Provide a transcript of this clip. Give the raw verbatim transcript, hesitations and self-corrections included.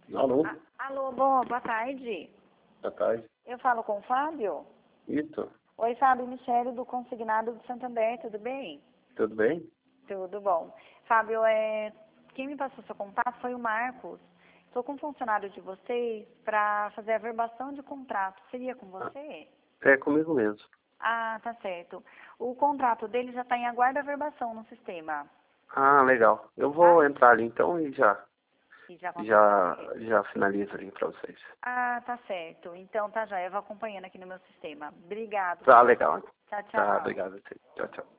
Alô? A- Alô, bom, boa tarde. Boa tarde. Eu falo com o Fábio? Isso. Oi, Fábio, Michele do Consignado do Santander, tudo bem? Tudo bem? Tudo bom. Fábio, é... quem me passou seu contato foi o Marcos. Estou com um funcionário de vocês para fazer a verbação de contrato. Seria com Ah, você? é comigo mesmo. Ah, tá certo. O contrato dele já está em aguarda verbação no sistema. Ah, legal. Eu vou entrar ali então e já, E já consegue já, fazer? já finalizo ali pra vocês. Ah, tá certo. Então tá já, eu vou acompanhando aqui no meu sistema. Obrigado. Tá legal. Tchau, Tá, tchau. obrigado. Tchau, tchau.